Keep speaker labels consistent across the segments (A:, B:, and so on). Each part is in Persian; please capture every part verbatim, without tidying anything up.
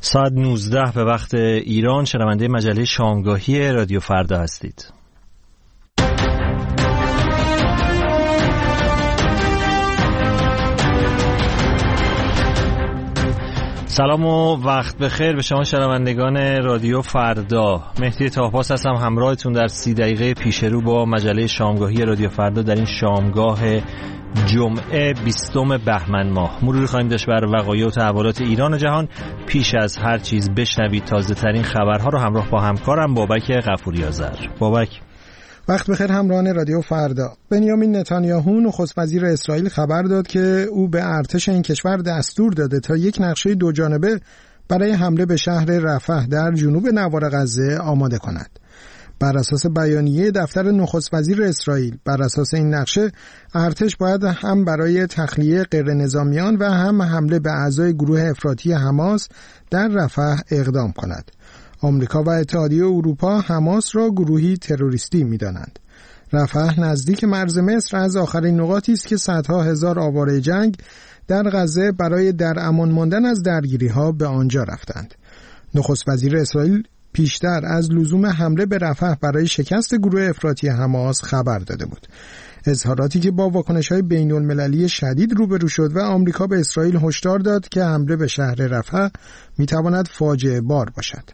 A: ساعت نوزده به وقت ایران شنونده مجله شامگاهی رادیو فردا هستید. سلام و وقت بخیر به شما شنوندگان رادیو فردا. مهدی طاهپاس هستم همراهتون در سی دقیقه پیش رو با مجله شامگاهی رادیو فردا در این شامگاه جمعه بیستم بهمن ماه. مروری خواهیم داشت بر وقایع و تحولات ایران و جهان. پیش از هر چیز بشنوید تازه ترین خبرها رو همراه با همکارم بابک غفوری آذر. بابک
B: وقت بخیر همراهان رادیو فردا. بنیامین نتانیاهو نخست وزیر اسرائیل خبر داد که او به ارتش این کشور دستور داده تا یک نقشه دو جانبه برای حمله به شهر رفح در جنوب نوار غزه آماده کند. بر اساس بیانیه دفتر نخست وزیر اسرائیل، بر اساس این نقشه ارتش باید هم برای تخلیه غیر نظامیان و هم حمله به اعضای گروه افراطی حماس در رفح اقدام کند. آمریکا و اتحادیه اروپا حماس را گروهی تروریستی می‌دانند. رفح نزدیک مرز مصر از آخرین نقاطی است که صدها هزار آواره جنگ در غزه برای در امان ماندن از درگیری‌ها به آنجا رفتند. نخست وزیر اسرائیل پیشتر از لزوم حمله به رفح برای شکست گروه افراطی حماس خبر داده بود. اظهاراتی که با واکنش‌های بین‌المللی شدید روبرو شد و آمریکا به اسرائیل هشدار داد که حمله به شهر رفح می‌تواند فاجعه بار باشد.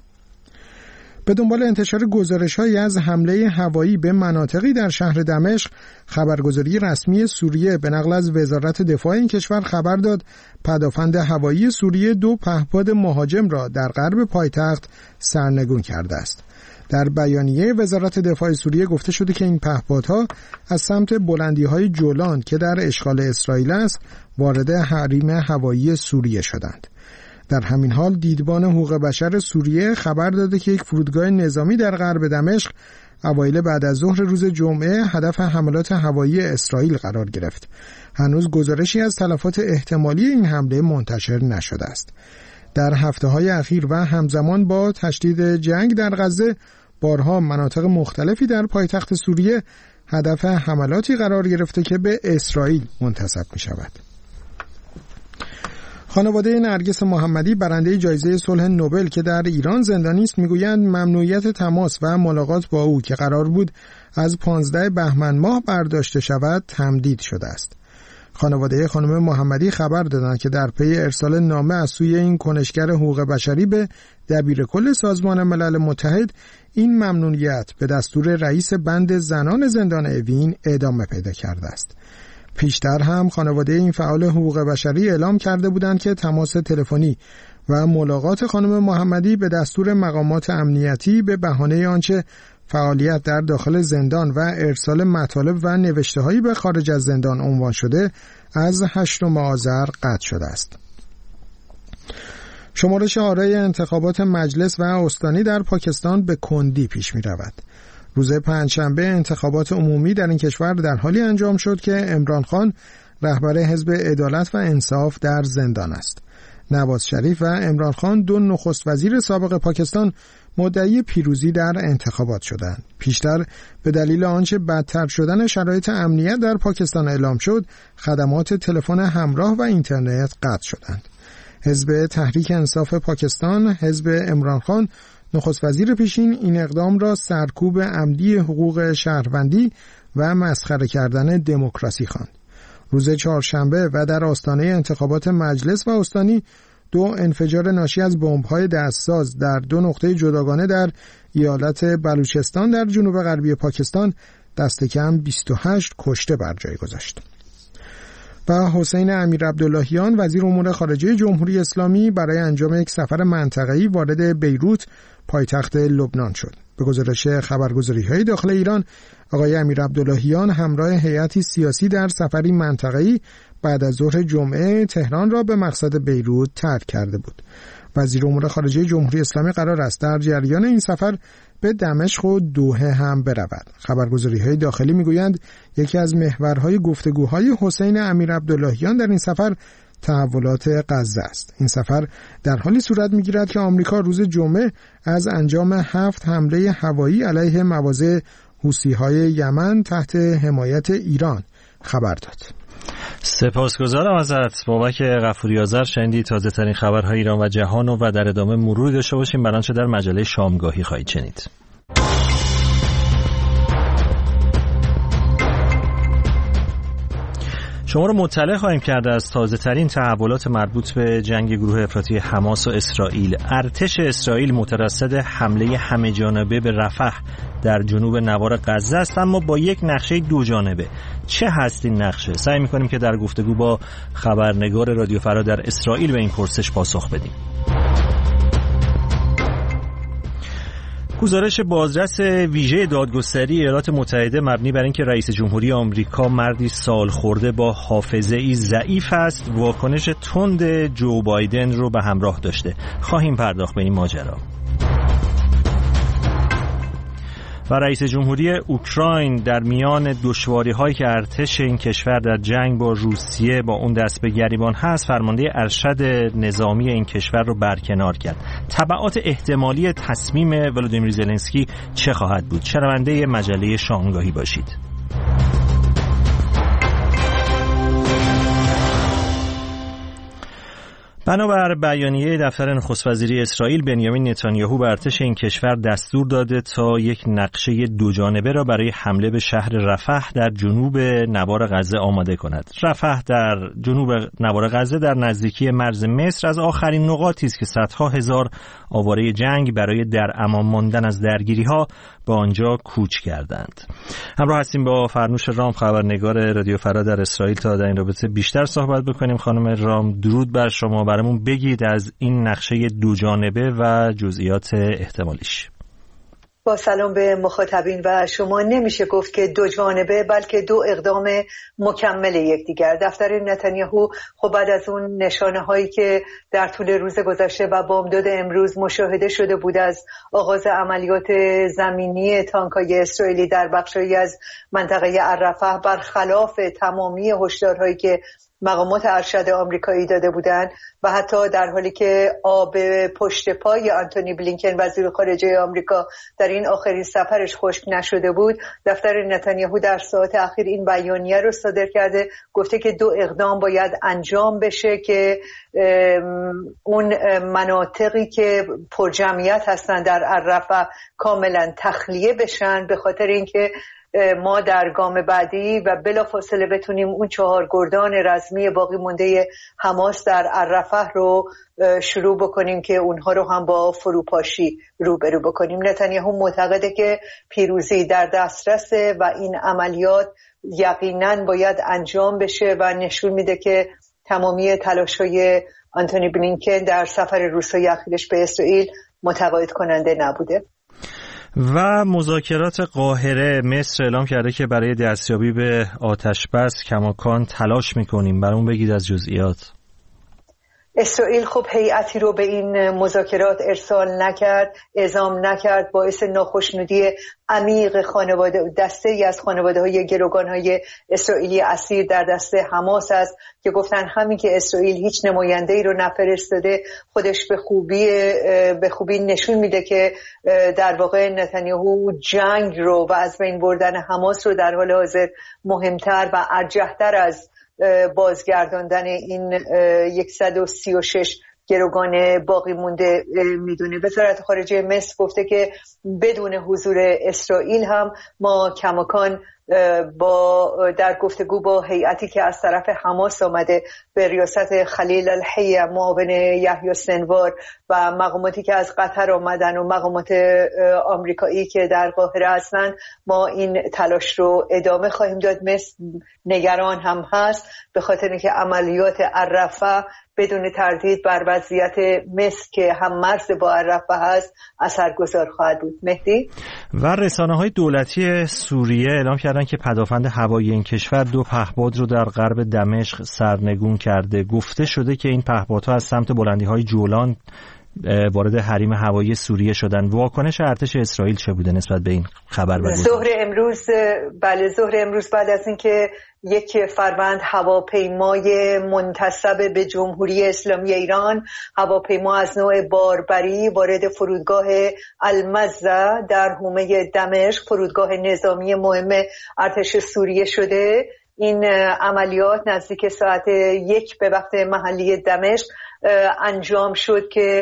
B: به دنبال انتشار گزارش‌هایی از حمله هوایی به مناطقی در شهر دمشق، خبرگزاری رسمی سوریه به نقل از وزارت دفاع این کشور خبر داد پدافند هوایی سوریه دو پهپاد مهاجم را در غرب پایتخت سرنگون کرده است. در بیانیه وزارت دفاع سوریه گفته شده که این پهپادها از سمت بلندی‌های جولان که در اشغال اسرائیل است، وارد حریم هوایی سوریه شدند. در همین حال دیدبان حقوق بشر سوریه خبر داده که یک فرودگاه نظامی در غرب دمشق اوایل بعد از ظهر روز جمعه هدف حملات هوایی اسرائیل قرار گرفت. هنوز گزارشی از تلفات احتمالی این حمله منتشر نشده است. در هفته‌های اخیر و همزمان با تشدید جنگ در غزه، بارها مناطق مختلفی در پایتخت سوریه هدف حملاتی قرار گرفته که به اسرائیل منتسب می‌شود. خانواده نرگس محمدی برنده جایزه صلح نوبل که در ایران زندانی است میگویند ممنوعیت تماس و ملاقات با او که قرار بود از پانزده بهمن ماه برداشته شود تمدید شده است. خانواده خانم محمدی خبر دادند که در پی ارسال نامه از سوی این کنشگر حقوق بشری به دبیرکل سازمان ملل متحد، این ممنوعیت به دستور رئیس بند زنان زندان اوین ادامه پیدا کرده است. پیشتر هم خانواده این فعال حقوق بشری اعلام کرده بودند که تماس تلفنی و ملاقات خانم محمدی به دستور مقامات امنیتی به بهانه آنچه فعالیت در داخل زندان و ارسال مطالب و نوشته‌هایی به خارج از زندان عنوان شده از هشتم آذر قطع شده است. شمارش آرای انتخابات مجلس و استانی در پاکستان به کندی پیش می رود. روز پنجشنبه انتخابات عمومی در این کشور در حالی انجام شد که عمران خان رهبر حزب عدالت و انصاف در زندان است. نواز شریف و عمران خان دو نخست وزیر سابق پاکستان مدعی پیروزی در انتخابات شدند. پیشتر به دلیل آنچه بدتر شدن شرایط امنیت در پاکستان اعلام شد، خدمات تلفن همراه و اینترنت قطع شدند. حزب تحریک انصاف پاکستان، حزب عمران خان، نخست وزیر پیشین این اقدام را سرکوب عمدی حقوق شهروندی و مسخره کردن دموکراسی خواند. روز چهارشنبه و در آستانه انتخابات مجلس و استانی، دو انفجار ناشی از بمب‌های دستساز در دو نقطه جداگانه در ایالت بلوچستان در جنوب غربی پاکستان دست کم بیست و هشت کشته بر جای گذاشت. و حسین امیرعبداللهیان وزیر امور خارجه جمهوری اسلامی برای انجام یک سفر منطقه‌ای وارد بیروت پایتخت لبنان شد. به گزارش خبرگزاری‌های داخل ایران، آقای امیرعبداللهیان همراه هیئتی سیاسی در سفری منطقه‌ای بعد از ظهر جمعه تهران را به مقصد بیروت ترک کرده بود. وزیر امور خارجه جمهوری اسلامی قرار است در جریان این سفر به دمشق و دوحه هم برود. خبرگزاری‌های داخلی میگویند یکی از محورهای گفتگوهای حسین امیرعبداللهیان در این سفر تحولات غزه است. این سفر در حالی صورت می‌گیرد که آمریکا روز جمعه از انجام هفت حمله هوایی علیه مواضع حوثی‌های یمن تحت حمایت ایران خبر داد.
A: سپاسگزارم ازت بابک غفوری آذر. شنیدی تازه ترین خبرهای ایران و جهان و در ادامه مروری داشته باشیم بر آنچه در مجله شامگاهی خواهید شنید. شما رو مطلع خواهیم کرد از تازه ترین تحولات مربوط به جنگ گروه افراطی حماس و اسرائیل. ارتش اسرائیل مترصد حمله همه جانبه به رفح در جنوب نوار غزه است، اما با یک نقشه دو جانبه. چه هست این نقشه؟ سعی می‌کنیم که در گفتگو با خبرنگار رادیو فردا در اسرائیل به این پرسش پاسخ بدیم. گزارش بازرس ویژه دادگستری ایالات متحده مبنی بر اینکه رئیس جمهوری آمریکا مردی سال خورده با حافظه‌ای ضعیف است، واکنش تند جو بایدن رو به همراه داشته. خواهیم پرداخت به این ماجرا. و رئیس جمهوری اوکراین در میان دشواری‌هایی که ارتش این کشور در جنگ با روسیه با اون دست به گریبان هست، فرمانده ارشد نظامی این کشور رو برکنار کرد. تبعات احتمالی تصمیم ولودیمیر زلنسکی چه خواهد بود؟ شنونده مجله شامگاهی باشید. بنابر بیانیه دفتر نخست وزیری اسرائیل، بنیامین نتانیاهو به ارتش این کشور دستور داده تا یک نقشه دو جانبه را برای حمله به شهر رفح در جنوب نوار غزه آماده کند. رفح در جنوب نوار غزه در نزدیکی مرز مصر از آخرین نقاطی است که صدها هزار آواره جنگ برای در امان ماندن از درگیری‌ها به آنجا کوچ کردند. همراه هستیم با فرنوش رام، خبرنگار رادیو فردا در اسرائیل، تا در این رابطه بیشتر صحبت بکنیم. خانم رام، درود بر شما. برامون بگید از این نقشه دو جانبه و جزئیات احتمالیش.
C: با سلام به مخاطبین و شما. نمیشه گفت که دو جانبه، بلکه دو اقدام مکمل یکدیگر. دفتر نتانیاهو خب بعد از اون نشانه هایی که در طول روز گذشته و بامداد امروز مشاهده شده بود از آغاز عملیات زمینی تانک‌های اسرائیلی در بخشی از منطقه الرفح، برخلاف تمامی هشدارهایی که مقامات ارشد آمریکایی داده بودند و حتی در حالی که آب پشت پای آنتونی بلینکن وزیر خارجه آمریکا در این آخرین سفرش خشک نشده بود، دفتر نتانیاهو در ساعات اخیر این بیانیه رو صادر کرده، گفته که دو اقدام باید انجام بشه که اون مناطقی که پرجمعیت هستن در الرفح کاملا تخلیه بشن، به خاطر اینکه ما در گام بعدی و بلافاصله بتونیم اون چهار گردان رزمی باقی مونده حماس در الرفح رو شروع بکنیم که اونها رو هم با فروپاشی روبرو بکنیم. نتانیاهو معتقده که پیروزی در دسترسه و این عملیات یقینا باید انجام بشه و نشون میده که تمامی تلاش‌های آنتونی بلینکن در سفر روسیه اخیرش به اسرائیل متقاعد کننده نبوده.
A: و مذاکرات قاهره، مصر اعلام کرده که برای دستیابی به آتش بس کماکان تلاش میکنیم. برامون بگید از جزئیات.
C: اسرائیل خب هیئتی رو به این مذاکرات ارسال نکرد، اعزام نکرد، باعث ناخشنودی عمیق خانواده دسته ای از خانواده های گروگان های اسرائیلی اسیر در دسته حماس است که گفتن همین که اسرائیل هیچ نماینده ای رو نفرستاده خودش به خوبی به خوبی نشون میده که در واقع نتانیاهو جنگ رو و از بین بردن حماس رو در حال حاضر مهمتر و ارجح‌تر از بازگرداندن این صد و سی و شش گروگان باقی مونده میدونه. وزارت خارجه مصر گفته که بدون حضور اسرائیل هم ما کماکان با در گفتگو با هیئتی که از طرف حماس آمده به ریاست خلیل الحی معاون یحیی سنوار و مقاماتی که از قطر آمدن و مقامات آمریکایی که در قاهره هستند، ما این تلاش رو ادامه خواهیم داد. مصر نگران هم هست به خاطر اینکه عملیات الرفح بدون تردید بر وضعیت مصر که هم مرز با الرفح هست اثرگذار خواهد بود. مهدی
A: و رسانه‌های دولتی سوریه اعلام کردن که پدافند هوایی این کشور دو پهپاد رو در غرب دمشق سرنگون کرده. گفته شده که این پهپادها از سمت بلندی‌های جولان وارد حریم هوایی سوریه شدن. واکنش ارتش اسرائیل چه بوده نسبت به این خبر؟
C: ظهر امروز بله ظهر امروز بعد از اینکه یک فروند هواپیمای منتسب به جمهوری اسلامی ایران، هواپیما از نوع باربری، وارد فرودگاه المزه در حومه دمشق، فرودگاه نظامی مهم ارتش سوریه شده، این عملیات نزدیک ساعت یک به وقت محلی دمشق انجام شد که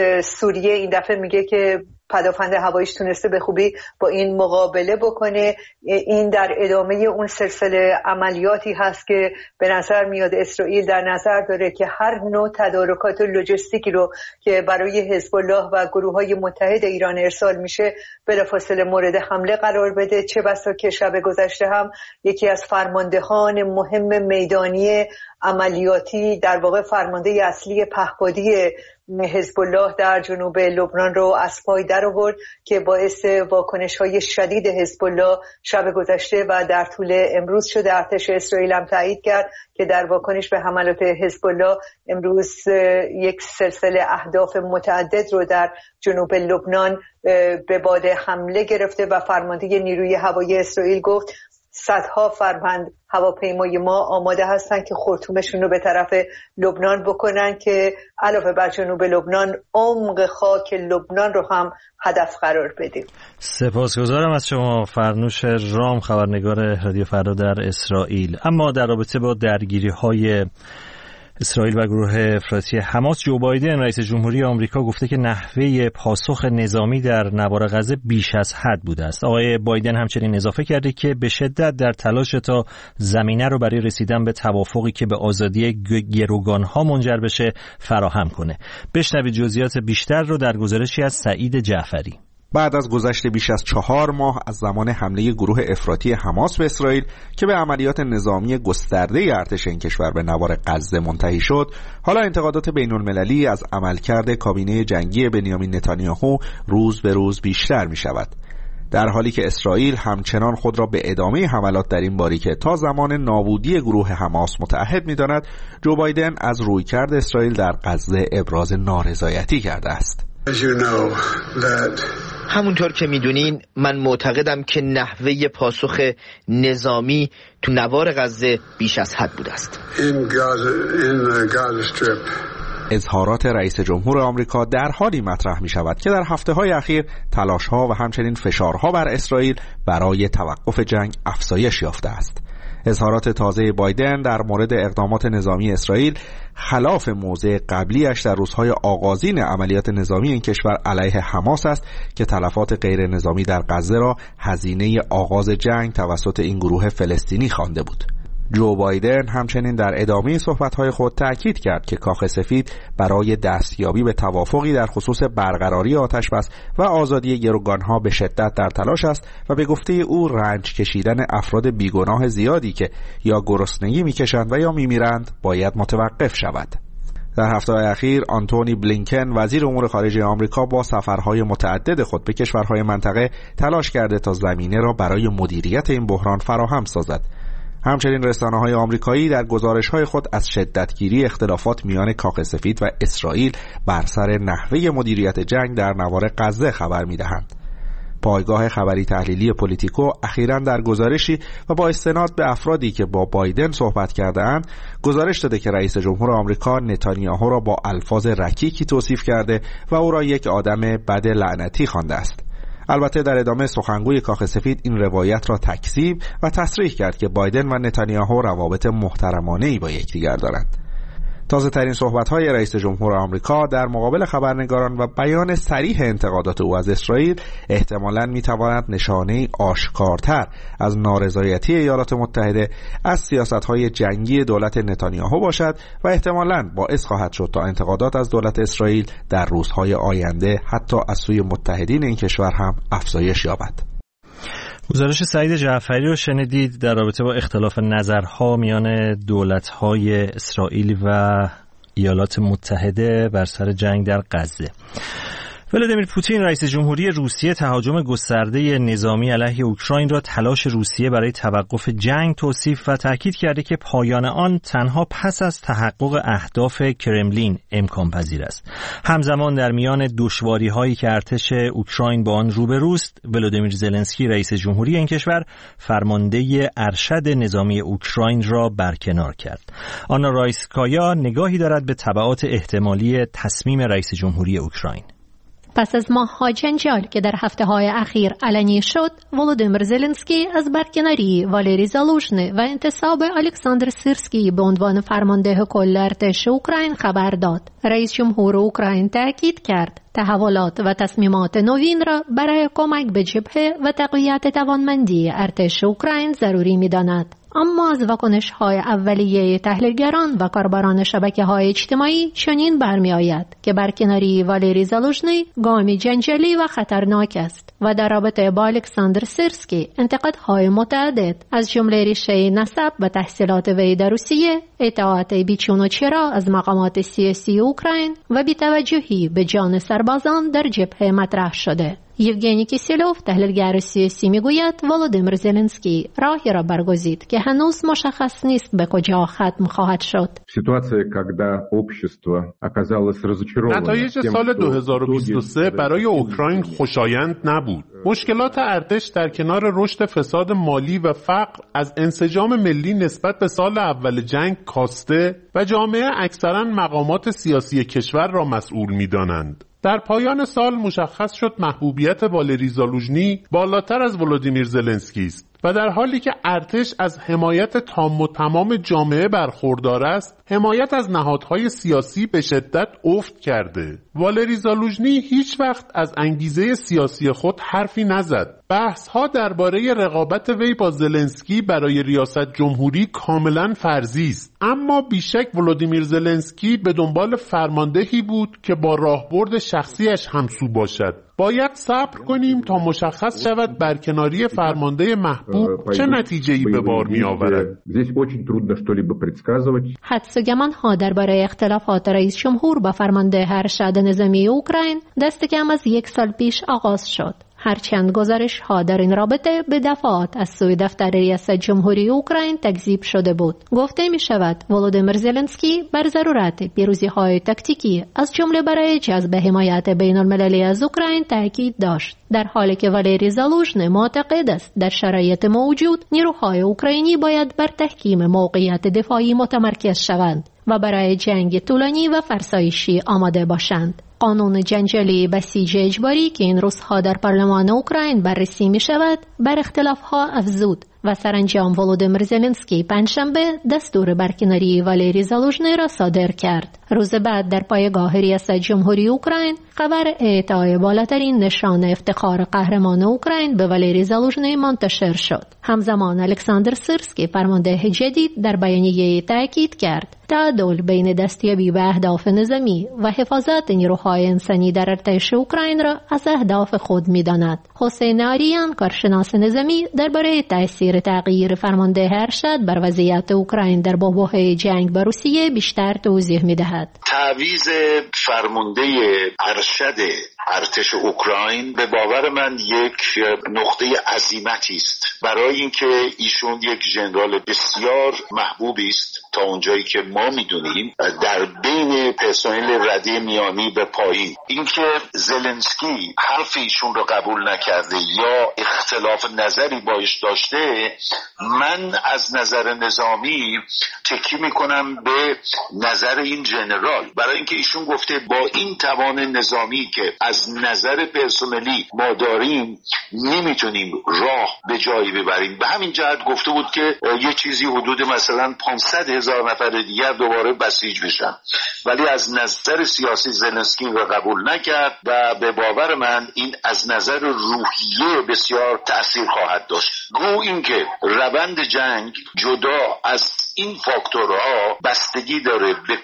C: سوریه این دفعه میگه که پدافند هواییش تونسته به خوبی با این مقابله بکنه. این در ادامه اون سلسله عملیاتی هست که به نظر میاد اسرائیل در نظر داره که هر نوع تدارکات لوجستیکی رو که برای حزب الله و گروه‌های متحد ایران ارسال میشه بلافاصله مورد حمله قرار بده. چه بسا که شب گذشته هم یکی از فرماندهان مهم میدانی عملیاتی، در واقع فرمانده اصلی پهپادی حزب الله در جنوب لبنان رو از پای در آورد که باعث واکنش‌های شدید حزب الله شب گذشته و در طول امروز شده. ارتش اسرائیل هم تایید کرد که در واکنش به حملات حزب الله امروز یک سلسله اهداف متعدد رو در جنوب لبنان به باد حمله گرفته و فرمانده نیروی هوایی اسرائیل گفت صدها فرماند هواپیمای ما آماده هستن که خرطومشون رو به طرف لبنان بکنن که علاوه بر جنوب لبنان عمق خاک لبنان رو هم هدف قرار بدیم.
A: سپاسگزارم از شما فرنوش رام، خبرنگار رادیو فردا در اسرائیل. اما در رابطه با درگیری‌های اسرائیل و گروه افراطی حماس، جو بایدن رئیس جمهوری آمریکا گفته که نحوه پاسخ نظامی در نوار غزه بیش از حد بوده است. آقای بایدن همچنین اضافه کرده که به شدت در تلاش تا زمینه رو برای رسیدن به توافقی که به آزادی گروگانها منجر بشه فراهم کنه. بشنوید جزئیات بیشتر رو در گزارشی از سعید جعفری.
D: بعد از گذشت بیش از چهار ماه از زمان حمله گروه افراطی حماس به اسرائیل که به عملیات نظامی گسترده ارتش این کشور به نوار غزه منتهی شد، حالا انتقادات بین المللی از عملکرد کابینه جنگی بنیامین نتانیاهو روز به روز بیشتر می شود. در حالی که اسرائیل همچنان خود را به ادامه حملات در این باریکه تا زمان نابودی گروه حماس متعهد می داند، جو بایدن از رویکرد اسرائیل در غزه ابراز نارضایتی کرده است.
E: همونطور که میدونین من معتقدم که نحوه پاسخ نظامی تو نوار غزه بیش از حد بوده است.
D: اظهارات رئیس جمهور آمریکا در حالی مطرح می شود که در هفته های اخیر تلاش ها و همچنین فشارها بر اسرائیل برای توقف جنگ افزایش یافته است. اظهارات تازه بایدن در مورد اقدامات نظامی اسرائیل خلاف موضع قبلیش در روزهای آغازین عملیات نظامی این کشور علیه حماس است که تلفات غیر نظامی در غزه را هزینه آغاز جنگ توسط این گروه فلسطینی خوانده بود. جو بایدن همچنین در ادامه صحبت‌های خود تأکید کرد که کاخ سفید برای دستیابی به توافقی در خصوص برقراری آتش‌بس و آزادی گروگانها به شدت در تلاش است و به گفته او رنج کشیدن افراد بیگناه زیادی که یا گرسنگی می‌کشند و یا می‌میرند باید متوقف شود. در هفته‌های اخیر آنتونی بلینکن وزیر امور خارجه آمریکا با سفرهای متعدد خود به کشورهای منطقه تلاش کرده تا زمینه را برای مدیریت این بحران فراهم سازد. همچنین رسانه‌های آمریکایی در گزارش‌های خود از شدتگیری اختلافات میان کاخ سفید و اسرائیل بر سر نحوه مدیریت جنگ در نوار غزه خبر می‌دهند. پایگاه خبری تحلیلی پولیتیکو اخیراً در گزارشی و با استناد به افرادی که با بایدن صحبت کرده‌اند گزارش داده که رئیس جمهور آمریکا نتانیاهو را با الفاظ رکیکی توصیف کرده و او را یک آدم بد لعنتی خوانده است. البته در ادامه سخنگوی کاخ سفید این روایت را تکذیب و تصریح کرد که بایدن و نتانیاهو روابط محترمانه‌ای با یکدیگر دارند. تازه ترین صحبت‌های رئیس جمهور آمریکا در مقابل خبرنگاران و بیان صریح انتقادات او از اسرائیل احتمالاً می‌تواند نشانه‌ای آشکارتر از نارضایتی ایالات متحده از سیاست‌های جنگی دولت نتانیاهو باشد و احتمالاً باعث خواهد شد تا انتقادات از دولت اسرائیل در روزهای آینده حتی از سوی متحدین این کشور هم افزایش یابد.
A: گزارش سعید جعفری رو شنیدید در رابطه با اختلاف نظرها میان دولت‌های اسرائیل و ایالات متحده بر سر جنگ در غزه. ولادیمیر پوتین رئیس جمهوری روسیه تهاجم گسترده نظامی علیه اوکراین را تلاش روسیه برای توقف جنگ توصیف و تاکید کرده که پایان آن تنها پس از تحقق اهداف کرملین امکان پذیر است. همزمان در میان دشواری‌هایی که ارتش اوکراین با آن روبروست، ولادیمیر زلنسکی رئیس جمهوری این کشور فرمانده ارشد نظامی اوکراین را برکنار کرد. آنا رایسکایا نگاهی دارد به تبعات احتمالی تصمیم رئیس جمهوری اوکراین.
F: پس از ماه‌ها جنجال که در هفته‌های اخیر علنی شد، ولودیمیر زلنسکی از برکناری والری زالوژنی و انتصاب الکساندر سیرسکی به عنوان فرمانده کل ارتش اوکراین خبر داد. رئیس جمهور اوکراین تاکید کرد تحولات و تصمیمات نوین را برای کمک به جبهه و تقویت توانمندی ارتش اوکراین ضروری می‌داند. اما از واکنش‌های اولیه تحلیلگران و کاربران شبکه‌های اجتماعی چنین برمی‌آید که برکناری والری زالوژنی گامی جنجالی و خطرناک است و در رابطه با الکساندر سیرسکی انتقادهای متعدد از جمله ریشه نسب و تحصیلات وی در روسیه، اطاعت بیچون و چرا از مقامات سیاسی اوکراین و بی‌توجهی به جان سربازان در جبهه مطرح شده. یوگنی کیسیلوف تحلیلگر سیاسی میگوید ولودیمیر زلنسکی راهی را برگزید که هنوز مشخص نیست به کجا ختم خواهد شد.
G: نتایج سال دو هزار و بیست و سه برای اوکراین خوشایند نبود. مشکلات ارتش در کنار رشد فساد مالی و فقر از انسجام ملی نسبت به سال اول جنگ کاسته و جامعه اکثراً مقامات سیاسی کشور را مسئول می‌دانند. در پایان سال مشخص شد محبوبیت والری زالوژنی بالاتر از ولودیمیر زلنسکی است و در حالی که ارتش از حمایت تام و تمام جامعه برخوردار است، حمایت از نهادهای سیاسی به شدت افت کرده. والری زالوژنی هیچ وقت از انگیزه سیاسی خود حرفی نزد. بحث‌ها درباره رقابت وی با زلنسکی برای ریاست جمهوری کاملا فرضی است، اما بیشک ولودیمیر زلنسکی به دنبال فرماندهی بود که با راهبرد شخصیش همسو باشد. باید صبر کنیم تا مشخص شود برکناری فرمانده محبوب چه نتیجه‌ای به بار می‌آورد.
F: حدس و گمان‌ها درباره اختلافات رئیس جمهور با فرمانده ارشد نظامی اوکراین دست کم از یک سال پیش آغاز شد. هرچند گزارش ها در این رابطه به دفعات از سوی دفتر ریاست جمهوری اوکراین تکذیب شده بود. گفته می شود ولودیمیر زلنسکی بر ضرورت پیروزی های تاکتیکی از جمله برای جذب حمایت بین المللی از اوکراین تاکید داشت، در حالی که والری زالوژنی معتقد است در شرایط موجود نیروهای اوکراینی باید بر تحکیم موقعیت دفاعی متمرکز شوند و برای جنگ طولانی و فرسایشی آماده باشند. قانون جنجالی بسیج اجباری که این روزها در پارلمان اوکراین بررسی می شود بر اختلاف ها افزود و سرانجام ولودیمیر زلنسکی پنجشنبه دستور برکناری والری زالوژنی را صادر کرد. روز بعد در پایگاه ریاست جمهوری اوکراین خبر اعطای بالاترین نشان افتخار قهرمان اوکراین به والری زالوژنی منتشر شد. همزمان الکساندر سیرسکی فرمانده جدید در بیانیه تاکید کرد تعادل بین دستیابی به اهداف نظامی و حفاظت نیروهای انسانی در ارتش اوکراین را از اهداف خود می‌داند. حسین آریان کارشناس نظامی درباره تأثیر تغییر فرمانده ارشد بر وضعیت اوکراین در بحبوحه جنگ با روسیه بیشتر توضیح می‌دهد.
H: تعویض فرمانده ارشد ارتش اوکراین به باور من یک نقطه عزیمتی است برای اینکه ایشون یک ژنرال بسیار محبوبی است تا اونجایی که ما میدونیم در بین پرسنل رده میانی به پایین. اینکه زلنسکی حرف ایشون رو قبول نکرده یا اختلاف نظری باش داشته، من از نظر نظامی تکی میکنم به نظر این ژنرال، برای اینکه ایشون گفته با این توان نظامی که از نظر پرسنلی ما داریم نمیتونیم راه به جایی ببریم. به همین جهت گفته بود که یه چیزی حدود مثلا پانصد هزار نفر دیگر دوباره بسیج بشن، ولی از نظر سیاسی زلنسکی رو قبول نکرد و به باور من این از نظر روحیه بسیار تأثیر خواهد داشت. گو اینکه روند جنگ جدا از این فاکتورها بستگی داره به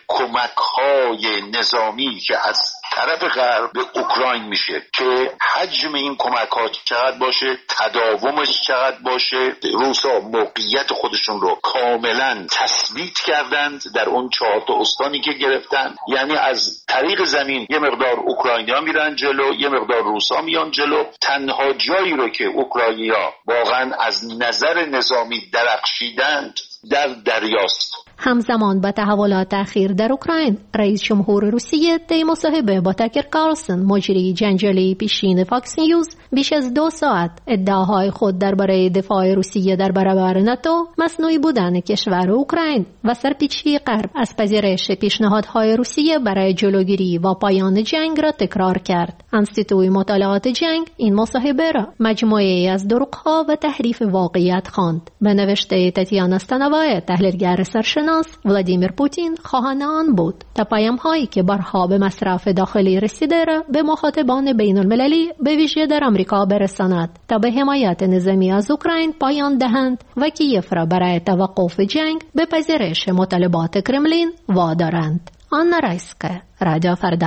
H: کمک‌های نظامی که از طرف غرب به اوکراین میشه که حجم این کمک‌ها چقدر باشه، تداومش چقدر باشه. روسا موقعیت خودشون رو کاملا تثبیت کردند در اون چهار تا استانی که گرفتن، یعنی از طریق زمین یه مقدار اوکراینیا میرن جلو، یه مقدار روسا میان جلو. تنها جایی رو که اوکراینیا واقعا از نظر نظامی درخشیدند در دریاست.
F: همزمان با تحولات اخیر در اوکراین، رئیس جمهور روسیه طی مصاحبه با تاکر کارلسن مجری جنجالی پیشین فاکس نیوز بیش از دو ساعت ادعاهای خود درباره دفاع روسیه در برابر ناتو، مصنوعی بودن کشور اوکراین و سرپیچی غرب از پذیرش پیشنهادهای روسیه برای جلوگیری و پایان جنگ را تکرار کرد. انستیتوی مطالعات جنگ این مصاحبه را مجموعه‌ای از دروغ‌ها و تحریف واقعیت خواند. به نوشته تاتیانا استانوای، تحلیلگر سرشناس، ولادیمیر پوتین خواهان آن بود تا پیام‌هایی که بارها به مصرف داخلی رسیده را به مخاطبان بین‌المللی به ویژه در آمریکا برساند تا به حمایت نظامی از اوکراین پایان دهند و کیف را برای توقف جنگ به پذیرش مطالبات کرملین وادارند. آنا رایسکا، رادیو فردا.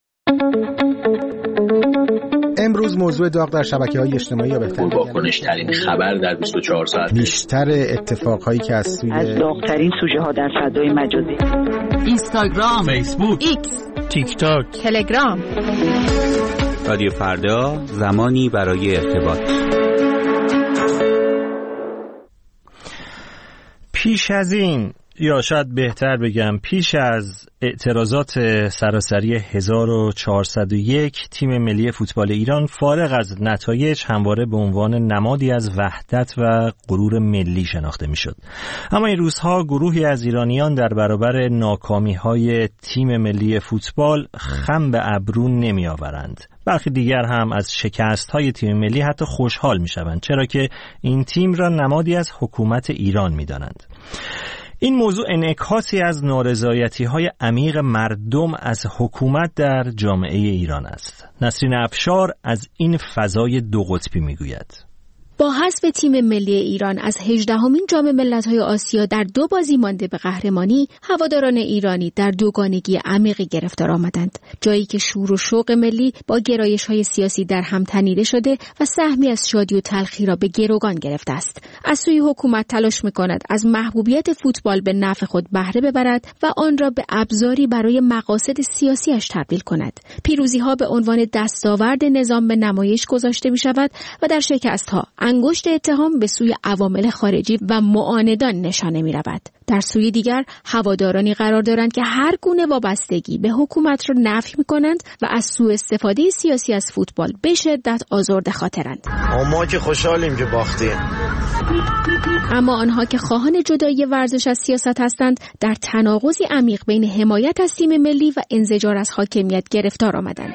B: امروز موضوع داغ در شبکه‌های اجتماعی یا بهتر
I: واکنش ترین خبر در بیست و چهار ساعت،
B: بیشتر اتفاقهایی که از سوی
J: از داغ‌ترین سوژه ها در فضای مجازی،
K: اینستاگرام،
L: فیسبوک،
K: ایکس،
L: تیک تاک،
K: تلگرام.
M: رادیو فردا، زمانی برای ارتباط.
A: پیش از این، یا شاید بهتر بگم پیش از اعتراضات سراسری هزار و چهارصد و یک، تیم ملی فوتبال ایران فارغ از نتایج همواره به عنوان نمادی از وحدت و غرور ملی شناخته میشد. اما این روزها گروهی از ایرانیان در برابر ناکامی‌های تیم ملی فوتبال خم به ابرو نمی‌آورند. برخی دیگر هم از شکست‌های تیم ملی حتی خوشحال می‌شوند، چرا که این تیم را نمادی از حکومت ایران می‌دانند. این موضوع انعکاسی از نارضایتی‌های عمیق مردم از حکومت در جامعه ایران است. نسرین افشار از این فضای دو قطبی میگوید.
N: با حذف تیم ملی ایران از هجدهمین جام ملت‌های آسیا در دو بازی مانده به قهرمانی، هواداران ایرانی در دوگانگی عمیقی گرفتار آمدند، جایی که شور و شوق ملی با گرایش‌های سیاسی در هم تنیده شده و سهمی از شادی و تلخی را به گروگان گرفته است. از سوی حکومت تلاش می‌کند از محبوبیت فوتبال به نفع خود بهره ببرد و آن را به ابزاری برای مقاصد سیاسیش تبدیل کند. پیروزی‌ها به عنوان دستاورد نظام به نمایش گذاشته می‌شود و در شکست‌ها انگشت اتهام به سوی عوامل خارجی و معاندان نشانه می رود. در سوی دیگر هوادارانی قرار دارند که هر گونه وابستگی به حکومت را نفی می کنند و از سوء استفاده سیاسی از فوتبال به شدت آزرده خاطرند.
O: ما که خوشحالیم که باختیم.
N: اما آنها که خواهان جدایی ورزش از سیاست هستند، در تناقضی عمیق بین حمایت از تیم ملی و انزجار از حاکمیت گرفتار آمدند.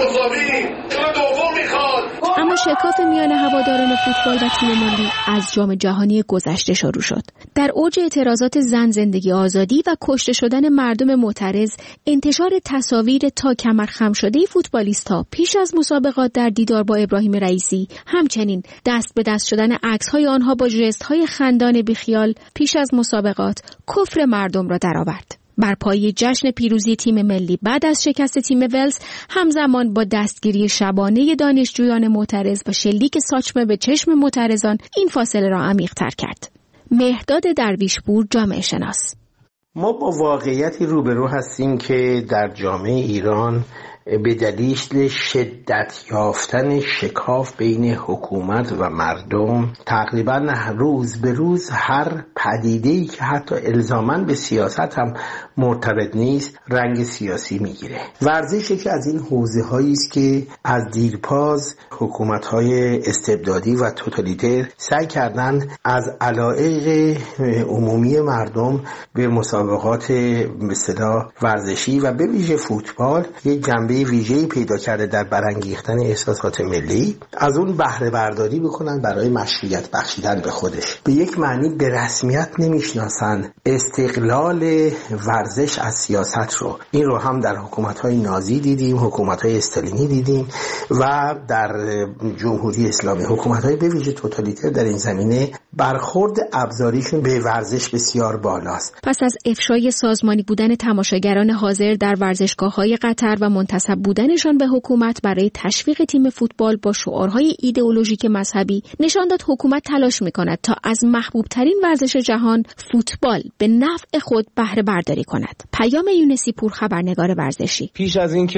N: اما شکاف میان هواداران فوتبال و تیم ملی از جام جهانی گذشته شروع شد. در اوج اعتراضات زن زندگی آزادی و کشته شدن مردم معترض، انتشار تصاویر تا کمر خم شده فوتبالیست‌ها پیش از مسابقات در دیدار با ابراهیم رئیسی، همچنین دست به دست شدن عکس‌های آنها با ژست‌های خندان بیخیال پیش از مسابقات، کفر مردم را درآورد. بر پایه جشن پیروزی تیم ملی بعد از شکست تیم ولز، همزمان با دستگیری شبانه دانشجویان معترض و شلیک ساچمه به چشم معترضان، این فاصله را عمیق‌تر کرد. مهرداد درویشپور، جامعه شناس:
P: ما با واقعیتی روبرو هستیم که در جامعه ایران به دلیل شدت یافتن شکاف بین حکومت و مردم، تقریبا روز به روز هر پدیده‌ای که حتی الزاماً به سیاست هم مرتبط نیست رنگ سیاسی میگیره. ورزش یکی از این حوزه‌هایی است که از دیرپاز حکومت‌های استبدادی و توتالیتر سعی کردند از علایق عمومی مردم به مسابقات به اصطلاح ورزشی و به ویژه فوتبال یک جنبه ویژه‌ای پیدا کرده در برانگیختن احساسات ملی، از اون بهره برداری بکنن برای مشروعیت بخشیدن به خودش. به یک معنی به رسمیت نمیشناسن استقلال ورزش از سیاست رو. این رو هم در حکومت‌های نازی دیدیم، حکومت‌های استالینی دیدیم و در جمهوری اسلامی. حکومت‌های به ویژه توتالیتر در این زمینه برخورد ابزاریشون به ورزش بسیار بالاست.
N: پس از افشای سازمانی بودن تماشاگران حاضر در ورزشگاه‌های قطر و منتسب بودنشان به حکومت برای تشویق تیم فوتبال با شعارهای ایدئولوژیک مذهبی، نشان داد حکومت تلاش می‌کند تا از محبوب‌ترین ورزش جهان، فوتبال، به نفع خود بهره برداری کند. پیام یونسی پور، خبرنگار ورزشی:
Q: پیش از اینکه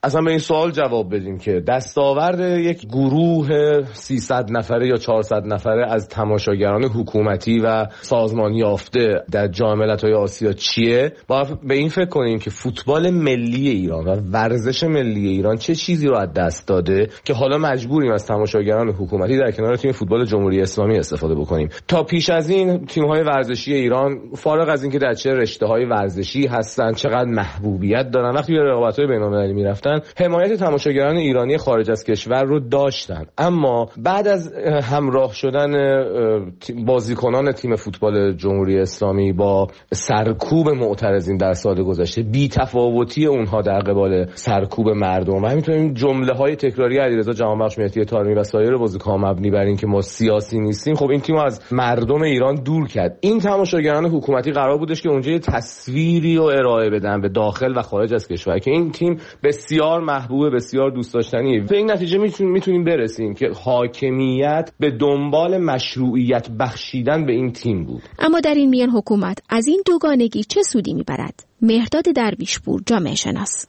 L: اصلا به این سوال جواب بدیم که دستاورد یک گروه سیصد نفره یا چهارصد نفره از تماشاگران حکومتی و سازمانی یافته در جام ملت‌های آسیا چیه؟ با به این فکر کنیم که فوتبال ملی ایران و ورزش ملی ایران چه چیزی رو از دست داده که حالا مجبوریم از تماشاگران حکومتی در کنار تیم فوتبال جمهوری اسلامی استفاده بکنیم. تا پیش از این تیم‌های ورزشی ایران فارغ از اینکه در چه رشته‌های ورزشی هستن، چقدر محبوبیت دارن، وقتی به رقابت‌های بین‌المللی می‌رفتن حمایت تماشاگران ایرانی خارج از کشور رو داشتن. اما بعد از همراه شدن بازیکنان تیم فوتبال جمهوری اسلامی با سرکوب معترضین در سال گذشته، بی‌تفاوتی اونها در قبال سرکوب مردم و همینطور جمله‌های تکراری علیرضا جهانبخش، مهدی طارمی و سایر بازیکنان مبنی بر این که ما سیاسی نیستیم، خب این تیم از مردم ایران دور کرد. این تماشاگران حکومتی قرار بودش که اونجا یه تصویری رو ارائه بدن به داخل و خارج از کشور که این تیم بسیار محبوب، بسیار دوست داشتنی. به این نتیجه میتونیم میتونیم برسیم که حاکمیت به دنبال مشروعیت بخشیدن به این تیم بود.
N: اما در این میان حکومت از این دوگانگی چه سودی میبرد؟ مهرداد درویشپور، جامعه شناس: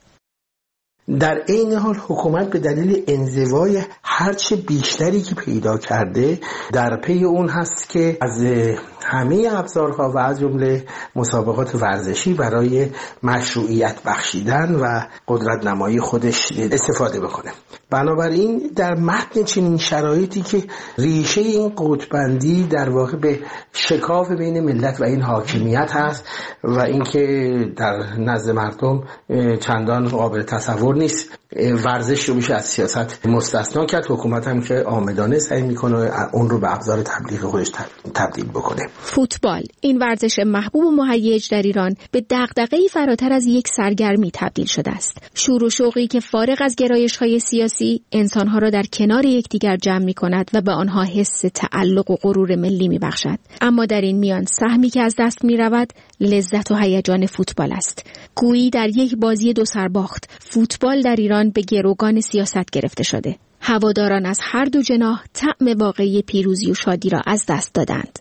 P: در این حال حکومت به دلیل انزوای هرچه بیشتری که پیدا کرده در پی اون هست که از همه ابزارها و از جمله مسابقات ورزشی برای مشروعیت بخشیدن و قدرت نمایی خودش استفاده بکنه. بنابراین در متن چنین شرایطی که ریشه این قطب‌بندی در واقع به شکاف بین ملت و این حاکمیت هست و اینکه در نزد مردم چندان قابل تصور نیست، ورزش رو میشه از سیاست مستثنا کرد. حکومت هم که آمدانه سعی میکنه اون رو به ابزار تبلیغ خودش تبدیل بکنه.
N: فوتبال، این ورزش محبوب و مهیج در ایران، به دغدغه‌ای فراتر از یک سرگرمی تبدیل شده است. شور و شوقی که فارغ از گرایش‌های سیاسی انسان‌ها را در کنار یکدیگر جمع می‌کند و به آنها حس تعلق و غرور ملی می‌بخشد. اما در این میان سهمی که از دست می‌رود لذت و هیجان فوتبال است. گویی در یک بازی دو سرباخت، فوتبال در ایران به گروگان سیاست گرفته شده. هواداران از هر دو جناح طعم واقعی پیروزی و شادی را از دست دادند.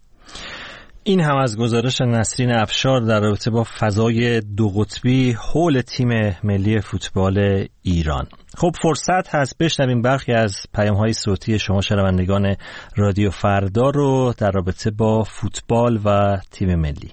A: این هم از گزارش نسرین افشار در رابطه با فضای دو قطبی حول تیم ملی فوتبال ایران. خب فرصت هست بشنویم برخی از پیام‌های صوتی شما شنوندگان رادیو فردا رو در رابطه با فوتبال و تیم ملی.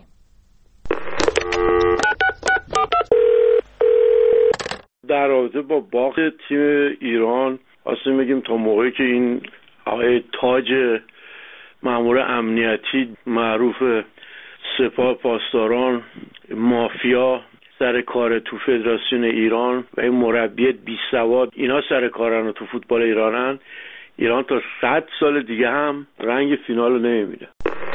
Q: در رابطه با باخت تیم ایران اصلا میگیم تا موقعی که این آقای تاج مأمور امنیتی معروف سپاه پاسداران مافیا سر کار تو فدراسیون ایران و این مربی بی سواد اینا سر کارن و تو فوتبال ایرانن، ایران تا صد سال دیگه هم رنگ فینال رو نمیبینه.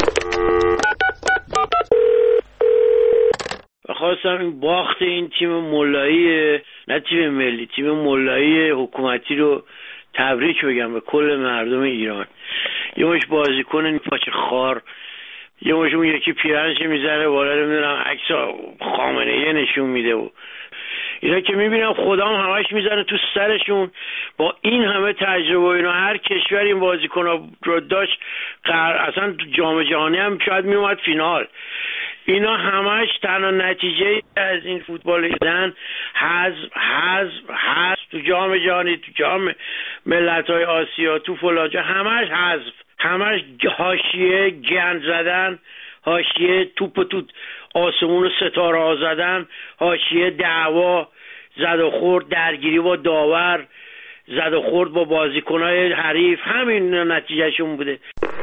Q: خواستم این باخت این تیم ملایی، نه تیم ملی، تیم ملایی حکومتی رو تبریک بگم به کل مردم ایران. یه مش بازیکن این پاچه خار، یه مش اون یکی پیرنش میذاره بالا، نمیدونم عکس خامنه‌ای نشون میده و اینا که میبینم خدام همش میزنه تو سرشون. با این همه تجربه اینا هر کشور این بازیکن‌ها رو داشت قرار اصلا جام جهانی هم شاید میومد فینال. اینا همش تنها نتیجه از این فوتبال ایران حذف حذف حذف تو جام جهانی، تو جام ملت‌های آسیا، تو فلاجا همش حذف، همش حاشیه گند زدن، حاشیه توپ تو آسمون و ستاره ها زدن، حاشیه دعوا، زد و خورد، درگیری با داور، زد و خورد با بازیکن‌های حریف، همین نتیجهشون بوده.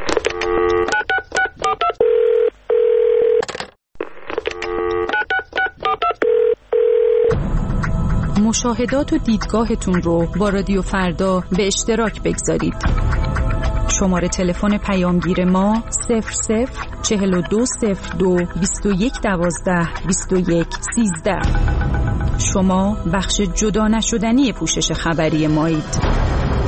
K: مشاهدات و دیدگاهتون رو با رادیو فردا به اشتراک بگذارید. شماره تلفن پیامگیر ما صفر صفر چهل و دو صفر دو بیست و یک دوازده بیست و یک سیزده. شما بخش جدا نشدنی پوشش خبری مایید.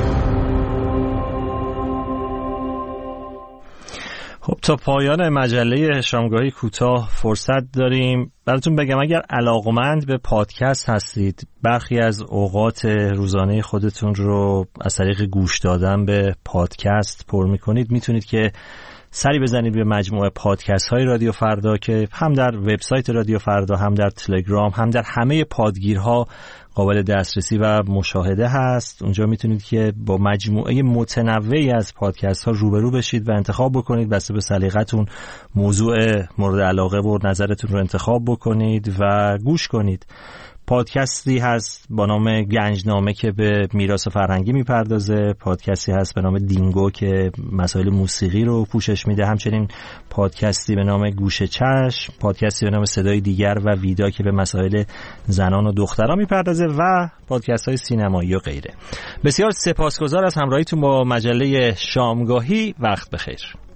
A: خب تا پایان مجله شامگاهی کوتاه فرصت داریم. براتون بگم اگر علاقمند به پادکست هستید، برخی از اوقات روزانه خودتون رو از طریق گوش دادن به پادکست پر میکنید، میتونید که سری بزنید به مجموعه پادکست های رادیو فردا که هم در وبسایت رادیو فردا، هم در تلگرام، هم در همه پادگیرها قابل دسترسی و مشاهده هست. اونجا میتونید که با مجموعه متنوعی از پادکست ها روبرو بشید و انتخاب بکنید، بسته به سلیقتون موضوع مورد علاقه و نظرتون رو انتخاب بکنید و گوش کنید. پادکستی هست با نام گنجنامه که به میراث فرهنگی میپردازه، پادکستی هست به نام دینگو که مسائل موسیقی رو پوشش میده، همچنین پادکستی به نام گوش چشم، پادکستی به نام صدای دیگر و ویدا که به مسائل زنان و دختران میپردازه و پادکست های سینمایی و غیره. بسیار سپاسگزار از همراهیتون با مجله شامگاهی. وقت بخیر.